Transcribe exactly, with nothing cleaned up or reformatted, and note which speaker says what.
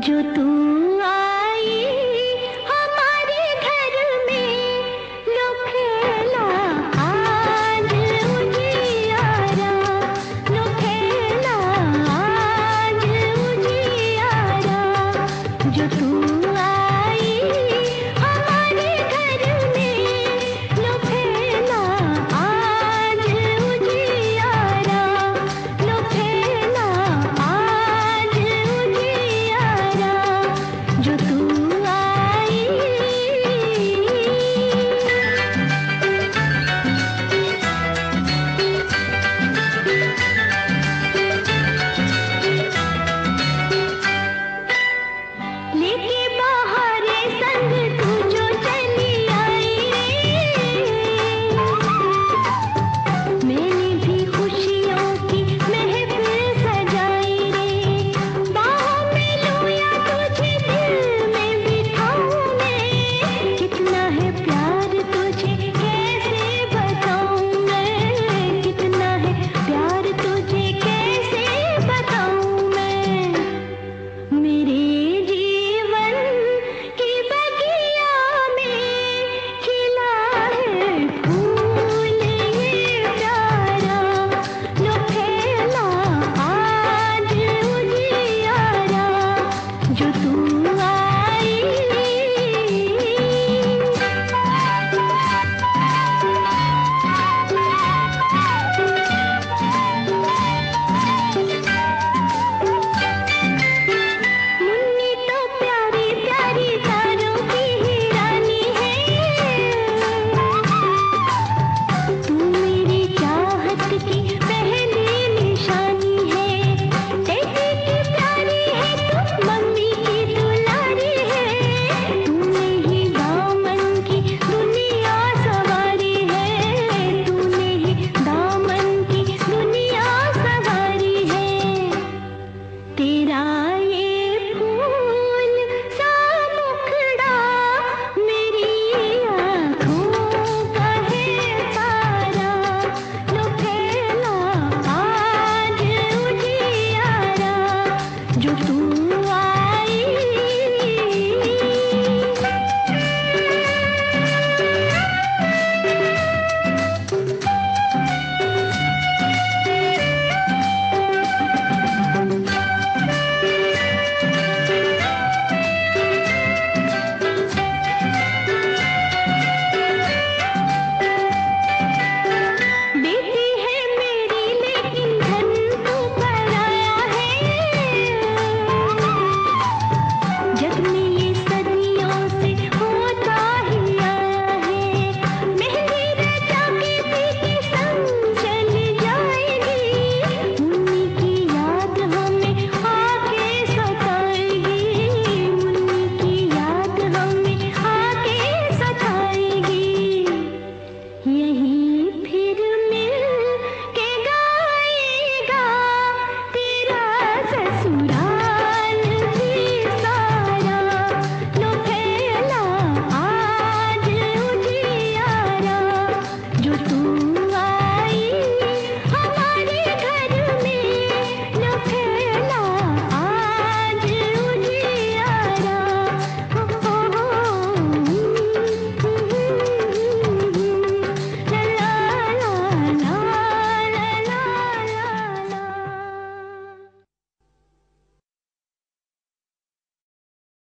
Speaker 1: जो तू आई हमारे घर में, लो खेला आज उजियारा, लो खेला आज उजियारा। जो तू आई हमारे घर में, लो खेला आज उजियारा, लो खेला आज उजियारा। जो तू आई लेके बहारे संग तू जो चली आई रे, मैंने भी खुशियों की महफिल सजाई रे। बाहों में लूं या तुझे दिल में बिठाऊं मैं, कितना है प्यार तुझे कैसे बताऊं मैं, कितना है प्यार तुझे कैसे बताऊं मैं। मेरे जीवन की बगिया में खिला है फूल ये प्यारा, लो खेला आज उजियारा। जो तू आई मुन्नी तो प्यारी प्यारी तारों की ही रानी है, तू मेरी चाहत की पहली निशानी है। टेडी की प्यारी है तू, मम्मी की दुलारी है, तूने ही दामन की दुनिया सवारी है, तूने ही दामन की दुनिया सवारी है। तेरा ये फूल सा मुखड़ा मेरी आँखों का है तारा, लो खेला आज उजियारा। जो तू